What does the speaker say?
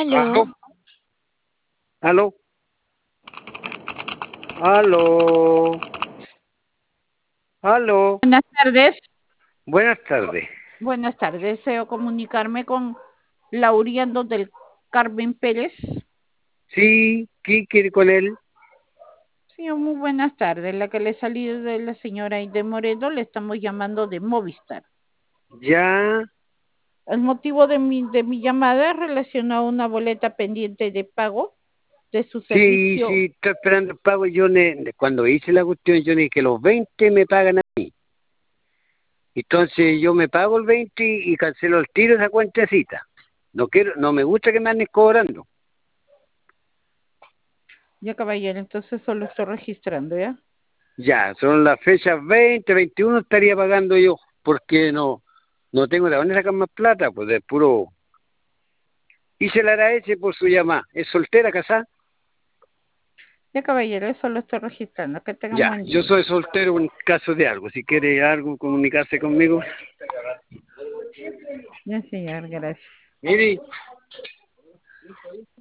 Aló, Aló, aló, aló, aló. buenas tardes. Buenas tardes. Buenas tardes. Deseo comunicarme con Lauriando del Carmen Pérez. Sí, ¿qué quiere con él? Señor, muy buenas tardes. La que le salió de la señora Aide Moreno, le estamos llamando de Movistar. Ya, El motivo de mi llamada es relacionado a una boleta pendiente de pago de su sí, servicio. sí, estoy esperando el pago. Cuando hice la cuestión, yo dije que los 20 me pagan a mí. Entonces yo me pago el 20 y cancelo el tiro esa cuentecita. No quiero, no me gusta que me anden cobrando. Ya, caballero, entonces solo estoy registrando, ¿ya? Ya, son las fechas 20, 21 estaría pagando yo, porque no tengo de dónde sacar más plata, pues de puro. Y se le agradece por su llamada. ¿Es soltera, casada? Ya, caballero, solo estoy registrando. Que tenga un Ya, buen yo día. soy soltero en caso de algo. Si quiere algo, comunicarse conmigo. Ya, señor, gracias. Mire,